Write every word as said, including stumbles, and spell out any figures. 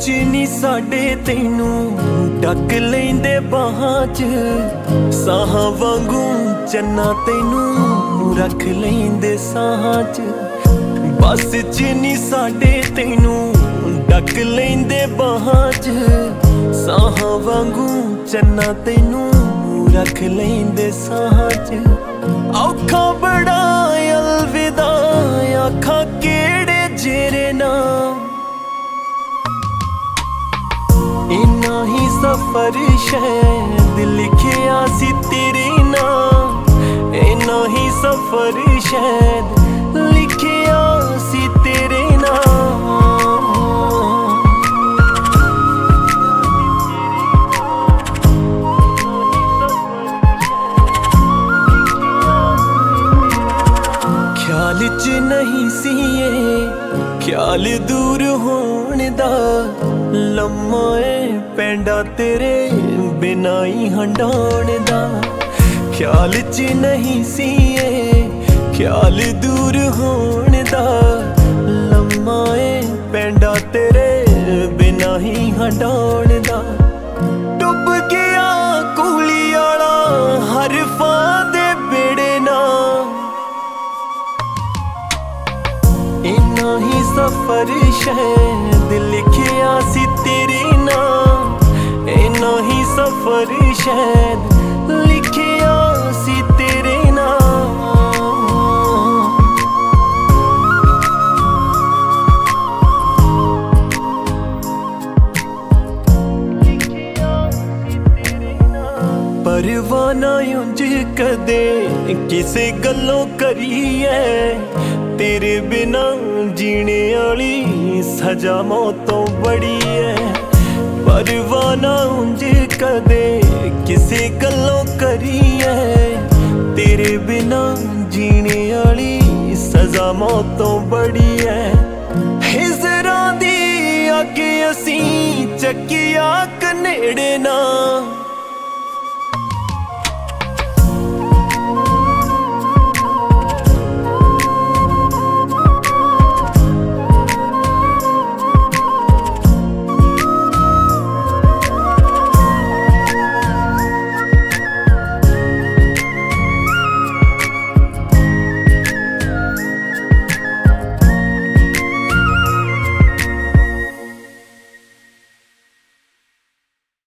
च नी साडे तैनू डक लैंदे बाहां च साहां वांगू चन्ना तैनू रख लैंदे साहां च। बस च नी साडे तैनू डक लैंदे बाहां च साहां वांगू चन्ना तैनू रख लैंदे साहां च। औखा बड़ा अलविदा आखा केड़े जेरे नाम इन्ना ही सफर शायद लिखिया सी तेरे नाम। इन्ना ही सफर शायद लिखिया सी तेरे नाम। ख्याल च नहीं सी ये ख्याल दूर होने दा लम्मा ए पैंडा तेरे बिना ही हंडाण दा। ख्याल च नहीं सी ये ख्याल दूर होने दा लम्मा ए पैंडा तेरे बिना ही हंडाण दा। डुब गया कूली आला हरफां दे बेड़े नाल इन्ना ही सफर शायद लिखिया सी तेरे नाम। इन्ना ही सफर शायद लिखिया सी तेरे नाम। परवाना उंज कदे किसे गल्लों करिए तेरे बिना जीने आली सजा मौतों बड़ी है। परवाना उंज कदे किसे गल्लों करिए तेरे बिना जीने आली सजा मौतों बड़ी है। हिजरां दी अगे असीं चकिया कनेड़े ना